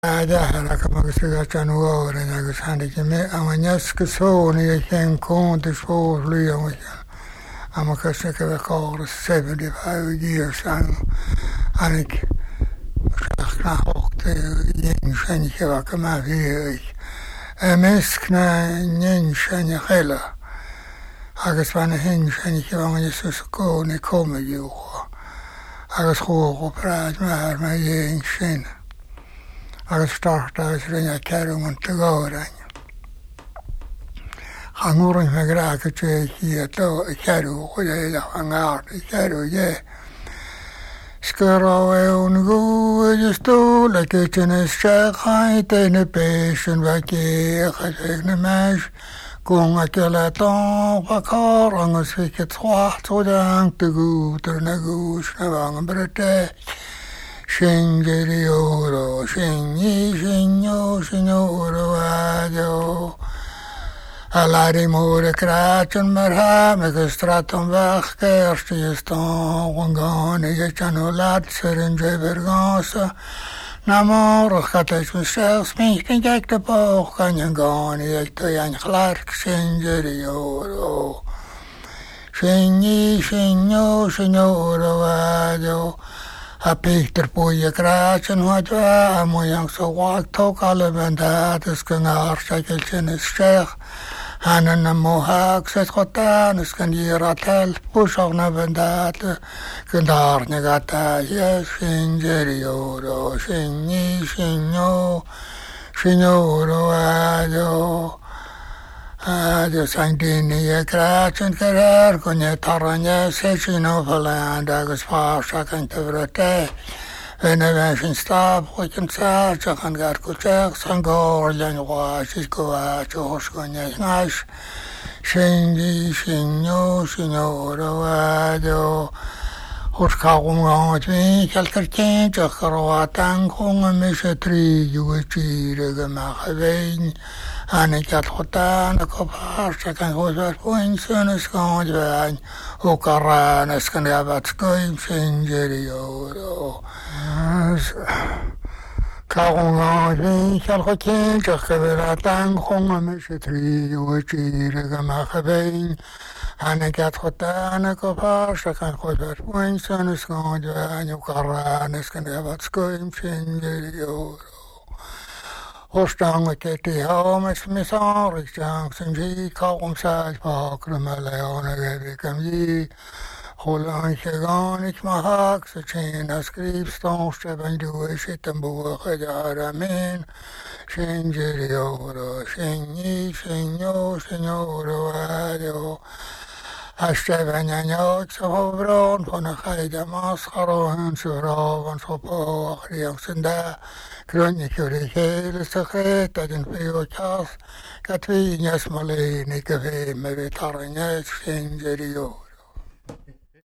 Ada kama januari agus hannig me amaniaske soni ken kon de shortly amakas ke call 75 years anik na hoogte yen shanike wa kama vi meskna nen shanike agus van hen shanike wa Jesus ko ne komme jo agus ho praat maar yen shin agus starta rinne kerung an te gorein. Hangurin me grake hi to keru goede hangar keru je. Skero un go je sto like in sche height in a patient vake gegne meis kon akela ton vakar angus fike 3 to dank te go ter na go snawang brete. Shingeri oro, shingi, shinyo, shinyoro adio. Alari more krachen merha, met stratum weg, kerst je staan, wangan, je chano latser in jevergansa. Namor, gaat het mezelf, misschien kijk de boog, kan je gaan, je te jan glark, shingeri oro. Shingi, shinyo, shinyoro adio. A Peter Poje kraatjen wat we, moeilijk zo wat ook alle bandaat is kan hartstikke in het zeg. En een mohak zet goed aan, is kan die ratel, push ook naar bandaat, kan daar niet gaat je shinjerioro, shinji, shinyo, shinyoro adio. De sangdini je kraatjen kerer, kon je taranje sechino verlaan, dagens vaarsa kan te vrete. En een wensje stap, goed je msaat, je kan gaat kuchek, sangor, jen was, is goaat, je hoos kon je snas. Shinji, shinyo, shinyoro adio. Hoos kaum gaat wie, kelkertje, je geroatan, kongen misje 3 uur tjire gemaakt ween. En ik had gedaan, ik heb hartstikke goed wat poinsen is gaan zijn. Ook al is kan je wat schuim zijn, Jerry-oro. Karon gaat wie, ik had gekend, ik heb er aangekongen met z'n 3 uur tjire gemaakt ween. En ik had gedaan, ik heb hartstikke goed wat poinsen is gaan zijn. Ook al is kan je wat schuim zijn, Jerry-oro. Hostange keti haumes misari chang sinji kaum sai pakre maleone gebikam yi holan chegan ik mahak se chen skrifston steben du shitten bo khadara men shinjeri oro shinyi shinyo shinyoro adio Ashtavanyanyo Tsohobron, Ponakaida Masharon, Suravan Sopo, Riaksenda, Kronikuri Hale, Sakhet, Adin Piochas, Katvinas Malay, Nikave, Mevitaranyas, Shinjeri.